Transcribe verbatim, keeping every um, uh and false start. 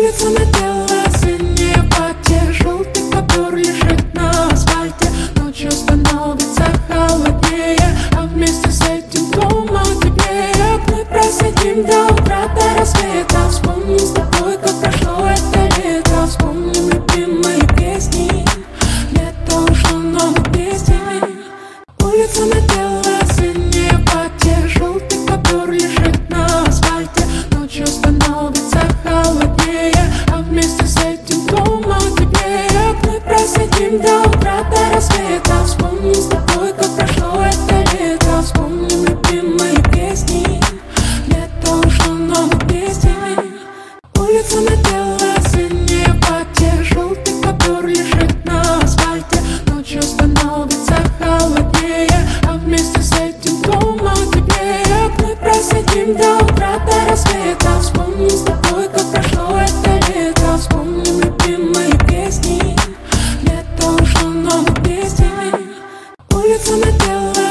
Улица напела синее платье, желтый ковер лежит на асфальте. Ночью становится холоднее, а вместе с этим дома теплее. Мы просидим до утра, до рассвета. Вспомним с тобой, как прошло это лето. Вспомним любимые песни. Лето ушло, но мы вместе. Улица напела синее платье, желтый ковер лежит на асфальте. Ночью становится холоднее, а вместе с этим дома теплее. Мы просидим до утра, до рассвета. Вспомним с тобой, как прошло это лето. Вспомним любимые песни. Лето ушло, но мы вместе. Улица напела синее платье, желтый ковер лежит на асфальте. Ночью становится холоднее, а вместе с этим дома теплее. Мы просидим до утра, до рассвета. Вспомним с тобой, как прошло это лето. Вспомним любимые песни. Лето ушло, но мы вместе. Улица напела